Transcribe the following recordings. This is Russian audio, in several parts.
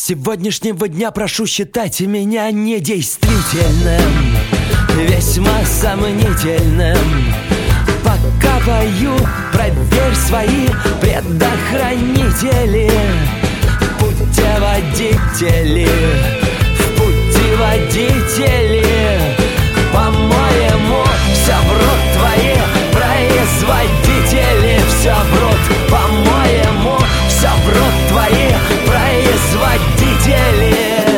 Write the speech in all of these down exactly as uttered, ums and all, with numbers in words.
сегодняшнего дня прошу считать меня недействительным, весьма сомнительным. Пока пою, проверь свои предохранители. Путеводители, в путеводители. По-моему, все врут твои производители. Все врут, по-моему, все врут твои производители.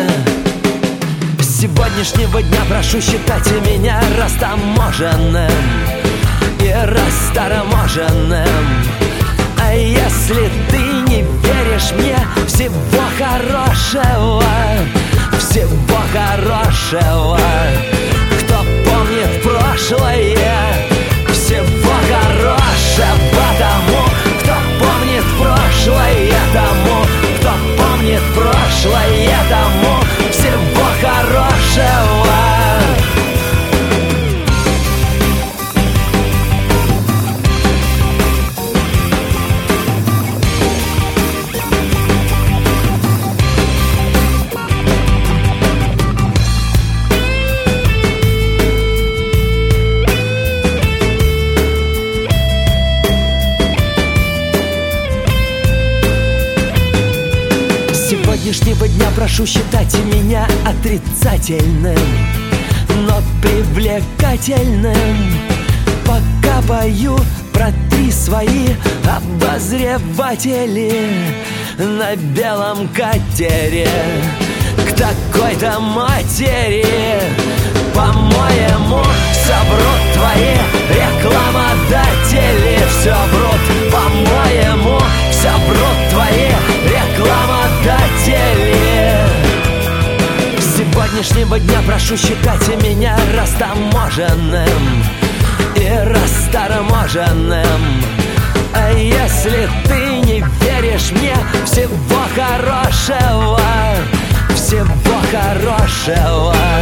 С сегодняшнего дня прошу считать меня растаможенным и растаможенным. А если ты не веришь мне, всего хорошего, всего хорошего. Кто помнит прошлое, всего хорошего тому, кто помнит прошлое, тому, кто помнит прошлое, тому, всего хорошего. С сегодняшнего дня прошу считать меня отрицательным, но привлекательным. Пока пою, протри свои обозреватели на белом катере к такой-то матери. По-моему, все врут твои рекламодатели. Все врут, по-моему, все врут твои рекламодатели. С сегодняшнего дня прошу считать меня растаможенным и растаможенным. А если ты не веришь мне, всего хорошего, всего хорошего.